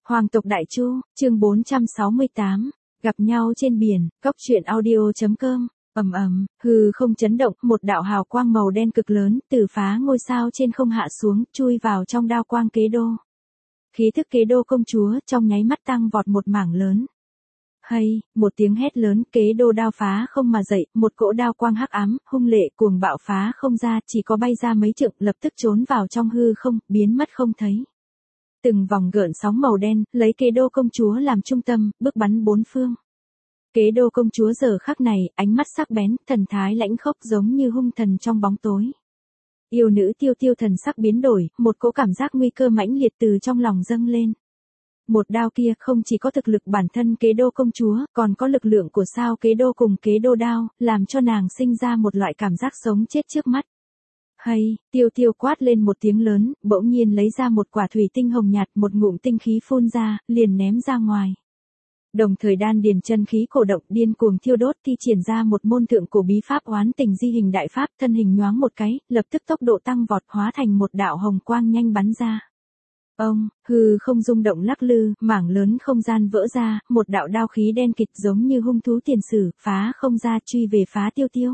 Hoàng tộc Đại Chu, chương 468, gặp nhau trên biển, cóc truyện audio.com, hư không chấn động, một đạo hào quang màu đen cực lớn, từ phá ngôi sao trên không hạ xuống, chui vào trong đao quang Kế Đô. Khí thức Kế Đô công chúa trong nháy mắt tăng vọt một mảng lớn. Hay, một tiếng hét lớn, Kế Đô đao phá không mà dậy, một cỗ đao quang hắc ám, hung lệ cuồng bạo phá không ra, chỉ có bay ra mấy trượng, lập tức trốn vào trong hư không, biến mất không thấy. Từng vòng gợn sóng màu đen, lấy Kế Đô công chúa làm trung tâm, bước bắn bốn phương. Kế Đô công chúa giờ khắc này, ánh mắt sắc bén, thần thái lãnh khốc giống như hung thần trong bóng tối. Yêu nữ Tiêu Tiêu thần sắc biến đổi, một cỗ cảm giác nguy cơ mãnh liệt từ trong lòng dâng lên. Một đao kia không chỉ có thực lực bản thân Kế Đô công chúa, còn có lực lượng của sao Kế Đô cùng Kế Đô đao, làm cho nàng sinh ra một loại cảm giác sống chết trước mắt. Hay, Tiêu Tiêu quát lên một tiếng lớn, bỗng nhiên lấy ra một quả thủy tinh hồng nhạt, một ngụm tinh khí phun ra, liền ném ra ngoài. Đồng thời đan điền chân khí cổ động điên cuồng thiêu đốt, thi triển ra một môn thượng cổ bí pháp oán tình di hình đại pháp, thân hình nhoáng một cái, lập tức tốc độ tăng vọt, hóa thành một đạo hồng quang nhanh bắn ra. Hư không rung động lắc lư, mảng lớn không gian vỡ ra, một đạo đao khí đen kịt giống như hung thú tiền sử, phá không ra truy về phá Tiêu Tiêu.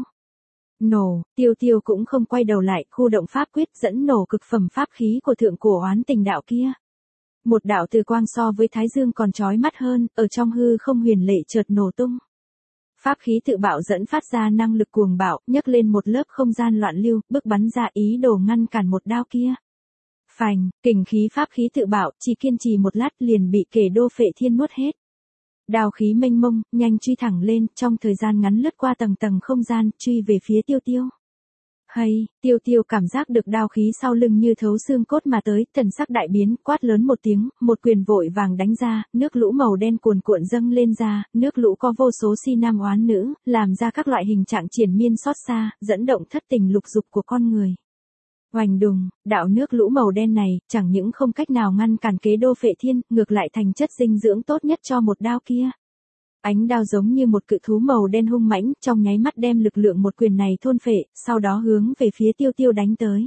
Nổ, Tiêu Tiêu cũng không quay đầu lại, khu động pháp quyết dẫn nổ cực phẩm pháp khí của thượng cổ oán tình đạo kia. Một đạo từ quang so với thái dương còn chói mắt hơn, ở trong hư không huyền lệ chợt nổ tung. Pháp khí tự bạo dẫn phát ra năng lực cuồng bạo, nhấc lên một lớp không gian loạn lưu, bước bắn ra ý đồ ngăn cản một đao kia. Phành, kình khí pháp khí tự bạo, chỉ kiên trì một lát liền bị Kế Đô phệ thiên nuốt hết. Đao khí mênh mông, nhanh truy thẳng lên, trong thời gian ngắn lướt qua tầng tầng không gian, truy về phía Tiêu Tiêu. Hay, Tiêu Tiêu cảm giác được đao khí sau lưng như thấu xương cốt mà tới, thần sắc đại biến, quát lớn một tiếng, một quyền vội vàng đánh ra, nước lũ màu đen cuồn cuộn dâng lên ra, nước lũ có vô số si nam oán nữ, làm ra các loại hình trạng triển miên xót xa, dẫn động thất tình lục dục của con người. Oành đùng, đạo nước lũ màu đen này, chẳng những không cách nào ngăn cản Kế Đô phệ thiên, ngược lại thành chất dinh dưỡng tốt nhất cho một đao kia. Ánh đao giống như một cự thú màu đen hung mãnh, trong nháy mắt đem lực lượng một quyền này thôn phệ, sau đó hướng về phía Tiêu Tiêu đánh tới.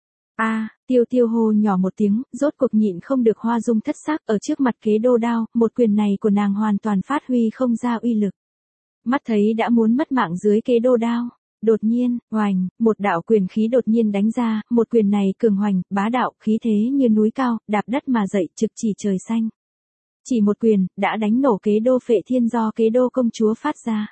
Tiêu Tiêu hô nhỏ một tiếng, rốt cuộc nhịn không được hoa dung thất sắc, ở trước mặt Kế Đô đao, một quyền này của nàng hoàn toàn phát huy không ra uy lực. Mắt thấy đã muốn mất mạng dưới Kế Đô đao. Đột nhiên, oành, một đạo quyền khí đột nhiên đánh ra, một quyền này cường hoành, bá đạo, khí thế như núi cao, đạp đất mà dậy, trực chỉ trời xanh. Chỉ một quyền, đã đánh nổ Kế Đô phệ thiên do Kế Đô công chúa phát ra.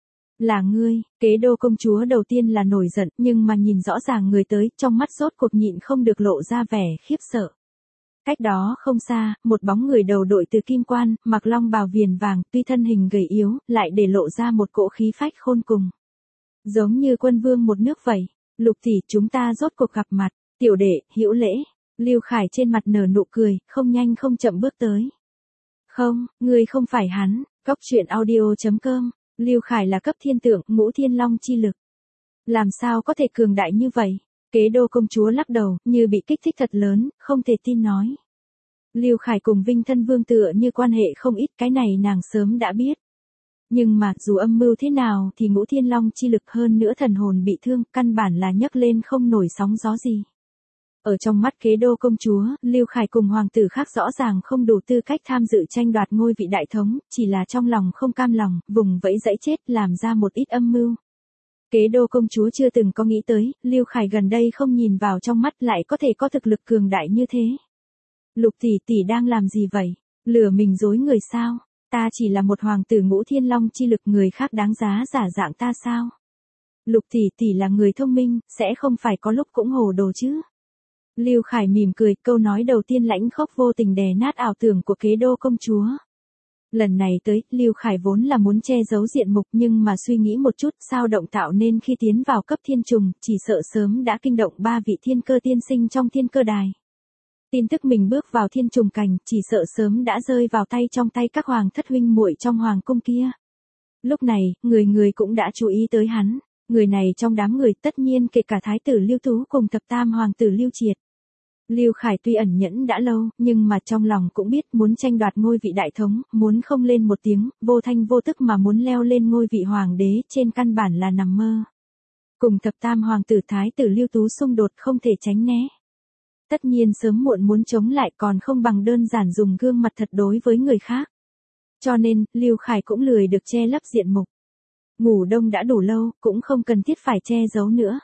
Là ngươi, Kế Đô công chúa đầu tiên là nổi giận, nhưng mà nhìn rõ ràng người tới, trong mắt rốt cuộc nhịn không được lộ ra vẻ khiếp sợ. Cách đó không xa, một bóng người đầu đội từ kim quan, mặc long bào viền vàng, tuy thân hình gầy yếu, lại để lộ ra một cỗ khí phách khôn cùng. Giống như quân vương một nước vậy. Lục tỷ, chúng ta rốt cuộc gặp mặt. Tiểu đệ, hữu lễ. Lưu Khải trên mặt nở nụ cười, không nhanh không chậm bước tới. Không, ngươi không phải hắn. Cóc truyện audio.com. Lưu Khải là cấp thiên tượng, ngũ thiên long chi lực. Làm sao có thể cường đại như vậy? Kế Đô công chúa lắc đầu, như bị kích thích thật lớn, không thể tin nói. Lưu Khải cùng Vinh Thân Vương tựa như quan hệ không ít, cái này nàng sớm đã biết. Nhưng mà, dù âm mưu thế nào thì ngũ thiên long chi lực hơn nữa thần hồn bị thương, căn bản là nhấc lên không nổi sóng gió gì. Ở trong mắt Kế Đô công chúa, Lưu Khải cùng hoàng tử khác rõ ràng không đủ tư cách tham dự tranh đoạt ngôi vị đại thống, chỉ là trong lòng không cam lòng, vùng vẫy dãy chết, làm ra một ít âm mưu. Kế Đô công chúa chưa từng có nghĩ tới, Lưu Khải gần đây không nhìn vào trong mắt lại có thể có thực lực cường đại như thế. Lục tỷ tỷ đang làm gì vậy? Lừa mình dối người sao? Ta chỉ là một hoàng tử ngũ thiên long chi lực, người khác đáng giá giả dạng ta sao? Lục tỷ tỷ là người thông minh, sẽ không phải có lúc cũng hồ đồ chứ? Lưu Khải mỉm cười, câu nói đầu tiên lãnh khốc vô tình đè nát ảo tưởng của Kế Đô công chúa. Lần này tới, Lưu Khải vốn là muốn che giấu diện mục, nhưng mà suy nghĩ một chút, sao động tạo nên khi tiến vào cấp thiên trùng, chỉ sợ sớm đã kinh động 3 vị thiên cơ tiên sinh trong thiên cơ đài. Tin tức mình bước vào thiên trùng cảnh, chỉ sợ sớm đã rơi vào trong tay các hoàng thất huynh muội trong hoàng cung kia. Lúc này, người người cũng đã chú ý tới hắn. Người này trong đám người tất nhiên kể cả thái tử Lưu Tú cùng thập tam hoàng tử Lưu Triệt. Lưu Khải tuy ẩn nhẫn đã lâu, nhưng mà trong lòng cũng biết muốn tranh đoạt ngôi vị đại thống, muốn không lên một tiếng, vô thanh vô tức mà muốn leo lên ngôi vị hoàng đế trên căn bản là nằm mơ. Cùng thập tam hoàng tử thái tử Lưu Tú xung đột không thể tránh né. Tất nhiên sớm muộn muốn chống lại còn không bằng đơn giản dùng gương mặt thật đối với người khác. Cho nên, Lưu Khải cũng lười được che lấp diện mục. Ngủ đông đã đủ lâu, cũng không cần thiết phải che giấu nữa.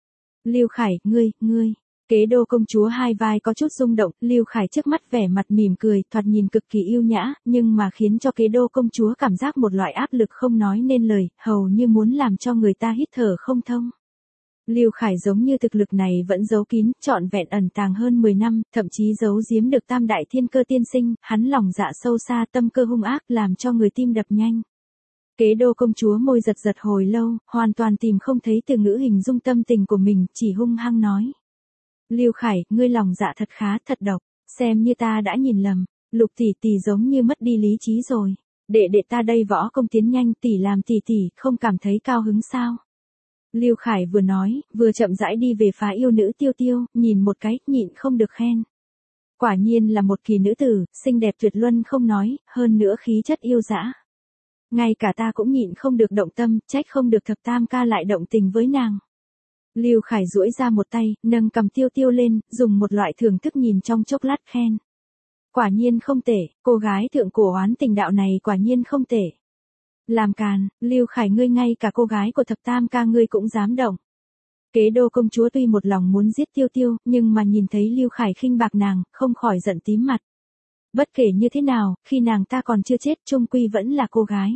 Lưu Khải, ngươi. Kế đô công chúa hai vai có chút rung động, Lưu Khải trước mắt vẻ mặt mỉm cười, thoạt nhìn cực kỳ yêu nhã, nhưng mà khiến cho kế đô công chúa cảm giác một loại áp lực không nói nên lời, hầu như muốn làm cho người ta hít thở không thông. Lưu Khải giống như thực lực này vẫn giấu kín, trọn vẹn ẩn tàng hơn 10 năm, thậm chí giấu giếm được tam đại thiên cơ tiên sinh, hắn lòng dạ sâu xa tâm cơ hung ác làm cho người tim đập nhanh. Kế đô công chúa môi giật giật hồi lâu, hoàn toàn tìm không thấy từ ngữ hình dung tâm tình của mình, chỉ hung hăng nói. Lưu Khải, ngươi lòng dạ thật khá, thật độc, xem như ta đã nhìn lầm, Lục tỷ tỷ giống như mất đi lý trí rồi. Đệ đệ ta đây võ công tiến nhanh, tỷ làm tỷ tỷ, không cảm thấy cao hứng sao? Lưu Khải vừa nói, vừa chậm rãi đi về phá yêu nữ Tiêu Tiêu, nhìn một cái, nhịn không được khen. Quả nhiên là một kỳ nữ tử, xinh đẹp tuyệt luân không nói, hơn nữa khí chất yêu dã. Ngay cả ta cũng nhịn không được động tâm, trách không được thập tam ca lại động tình với nàng. Lưu Khải duỗi ra một tay, nâng cầm Tiêu Tiêu lên, dùng một loại thưởng thức nhìn trong chốc lát khen. Quả nhiên không tệ, cô gái thượng cổ oán tình đạo này quả nhiên không tệ. Làm càn, Lưu Khải ngươi ngay cả cô gái của thập tam ca ngươi cũng dám động. Kế đô công chúa tuy một lòng muốn giết Tiêu Tiêu, nhưng mà nhìn thấy Lưu Khải khinh bạc nàng, không khỏi giận tím mặt. Bất kể như thế nào, khi nàng ta còn chưa chết, chung quy vẫn là cô gái.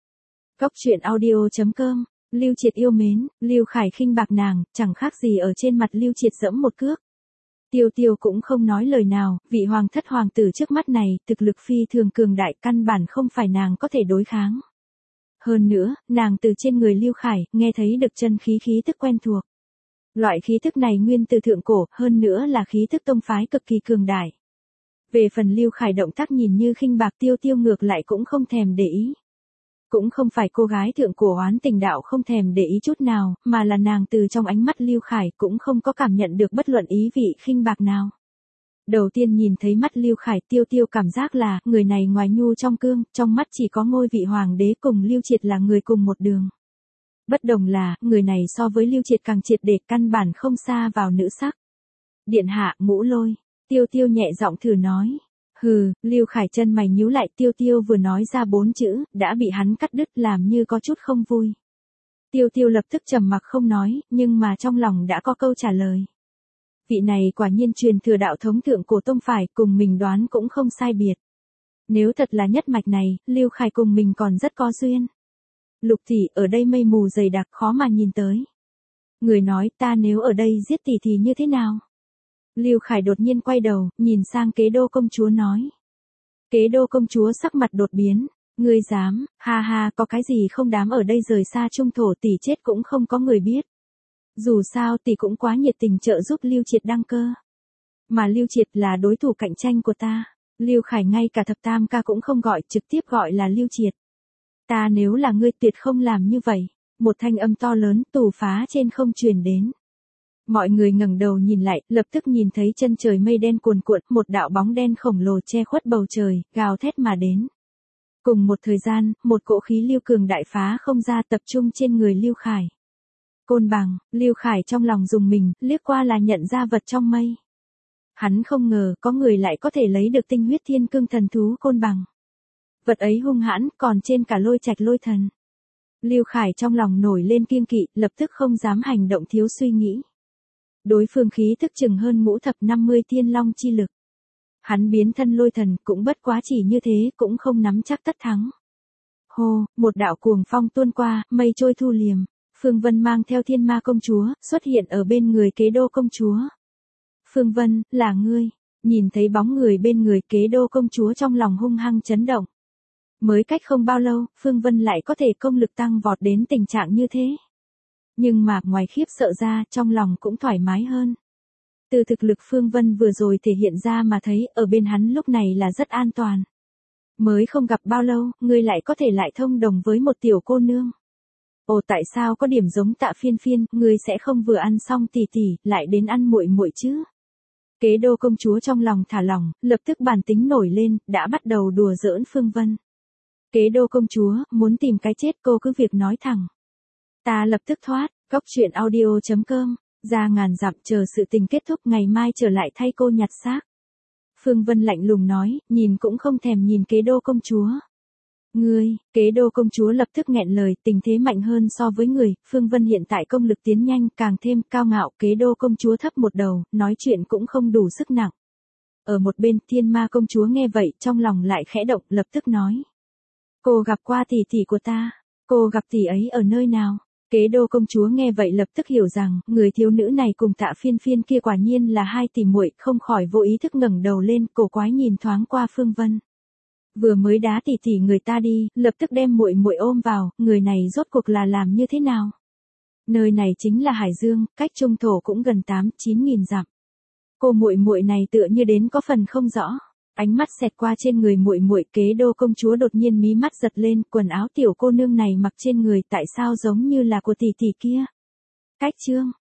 Góc truyện audio.com, Lưu Triệt yêu mến, Lưu Khải khinh bạc nàng, chẳng khác gì ở trên mặt Lưu Triệt giẫm một cước. Tiêu Tiêu cũng không nói lời nào, vị hoàng thất hoàng tử trước mắt này, thực lực phi thường cường đại, căn bản không phải nàng có thể đối kháng. Hơn nữa, nàng từ trên người Lưu Khải, nghe thấy được chân khí tức quen thuộc. Loại khí tức này nguyên từ thượng cổ, hơn nữa là khí tức tông phái cực kỳ cường đại. Về phần Lưu Khải động tác nhìn như khinh bạc, Tiêu Tiêu ngược lại cũng không thèm để ý. Cũng không phải cô gái thượng cổ oán tình đạo không thèm để ý chút nào, mà là nàng từ trong ánh mắt Lưu Khải cũng không có cảm nhận được bất luận ý vị khinh bạc nào. Đầu tiên nhìn thấy mắt Lưu Khải, Tiêu Tiêu cảm giác là, người này ngoài nhu trong cương, trong mắt chỉ có ngôi vị hoàng đế cùng Lưu Triệt là người cùng một đường. Bất đồng là, người này so với Lưu Triệt càng triệt để, căn bản không xa vào nữ sắc. Điện hạ, Ngũ Lôi. Tiêu Tiêu nhẹ giọng thử nói. Hừ, Lưu Khải chân mày nhíu lại, Tiêu Tiêu vừa nói ra 4 chữ, đã bị hắn cắt đứt làm như có chút không vui. Tiêu Tiêu lập tức trầm mặc không nói, nhưng mà trong lòng đã có câu trả lời. Vị này quả nhiên truyền thừa đạo thống thượng cổ tông phải, cùng mình đoán cũng không sai biệt. Nếu thật là nhất mạch này, Lưu Khải cùng mình còn rất có duyên. Lục tỷ, ở đây mây mù dày đặc khó mà nhìn tới. Người nói, ta nếu ở đây giết tỷ thì như thế nào? Lưu Khải đột nhiên quay đầu, nhìn sang kế đô công chúa nói. Kế đô công chúa sắc mặt đột biến. Ngươi dám, ha ha, có cái gì không dám, ở đây rời xa trung thổ tỷ chết cũng không có người biết. Dù sao tỷ cũng quá nhiệt tình trợ giúp Lưu Triệt đăng cơ. Mà Lưu Triệt là đối thủ cạnh tranh của ta. Lưu Khải ngay cả thập tam ca cũng không gọi, trực tiếp gọi là Lưu Triệt. Ta nếu là ngươi tuyệt không làm như vậy. Một thanh âm to lớn tù phá trên không truyền đến. Mọi người ngẩng đầu nhìn lại, lập tức nhìn thấy chân trời mây đen cuồn cuộn, một đạo bóng đen khổng lồ che khuất bầu trời, gào thét mà đến. Cùng một thời gian, một cỗ khí lưu cường đại phá không ra tập trung trên người Lưu Khải. Côn bằng, Lưu Khải trong lòng dùng mình, liếc qua là nhận ra vật trong mây. Hắn không ngờ có người lại có thể lấy được tinh huyết thiên cương thần thú côn bằng. Vật ấy hung hãn, còn trên cả lôi trạch lôi thần. Lưu Khải trong lòng nổi lên kiêng kỵ, lập tức không dám hành động thiếu suy nghĩ. Đối phương khí thức chừng hơn ngũ thập 50 thiên long chi lực. Hắn biến thân lôi thần cũng bất quá chỉ như thế, cũng không nắm chắc tất thắng. Hô, một đạo cuồng phong tuôn qua, mây trôi thu liềm. Phương Vân mang theo thiên ma công chúa, xuất hiện ở bên người kế đô công chúa. Phương Vân, là ngươi. Nhìn thấy bóng người bên người kế đô công chúa trong lòng hung hăng chấn động. Mới cách không bao lâu, Phương Vân lại có thể công lực tăng vọt đến tình trạng như thế. Nhưng mà, ngoài khiếp sợ ra, trong lòng cũng thoải mái hơn. Từ thực lực Phương Vân vừa rồi thể hiện ra mà thấy, ở bên hắn lúc này là rất an toàn. Mới không gặp bao lâu, ngươi lại có thể lại thông đồng với một tiểu cô nương. Ồ, tại sao có điểm giống Tạ Phiên Phiên, ngươi sẽ không vừa ăn xong tỷ tỷ, lại đến ăn muội muội chứ? Kế đô công chúa trong lòng thả lỏng, lập tức bản tính nổi lên, đã bắt đầu đùa giỡn Phương Vân. Kế đô công chúa, muốn tìm cái chết cô cứ việc nói thẳng. Ta lập tức thoát, góc truyện audio.com, Ra ngàn dặm chờ sự tình kết thúc, ngày mai trở lại thay cô nhặt xác. Phương Vân lạnh lùng nói, nhìn cũng không thèm nhìn Kế Đô công chúa. Ngươi, Kế Đô công chúa lập tức nghẹn lời, tình thế mạnh hơn so với người, Phương Vân hiện tại công lực tiến nhanh, càng thêm cao ngạo, Kế Đô công chúa thấp một đầu, nói chuyện cũng không đủ sức nặng. Ở một bên, Thiên Ma công chúa nghe vậy, trong lòng lại khẽ động, lập tức nói. Cô gặp qua tỷ tỷ của ta, cô gặp tỷ ấy ở nơi nào? Kế Đô công chúa nghe vậy lập tức hiểu rằng, người thiếu nữ này cùng Tạ Phiên Phiên kia quả nhiên là hai tỷ muội, không khỏi vô ý thức ngẩng đầu lên, cổ quái nhìn thoáng qua Phương Vân. Vừa mới đá tỷ tỷ người ta đi, lập tức đem muội muội ôm vào, người này rốt cuộc là làm như thế nào? Nơi này chính là Hải Dương, cách trung thổ cũng gần 8-9 nghìn dặm. Cô muội muội này tựa như đến có phần không rõ. Ánh mắt xẹt qua trên người muội muội, Kế Đô công chúa đột nhiên mí mắt giật lên, quần áo tiểu cô nương này mặc trên người tại sao giống như là của tỷ tỷ kia? Cách chương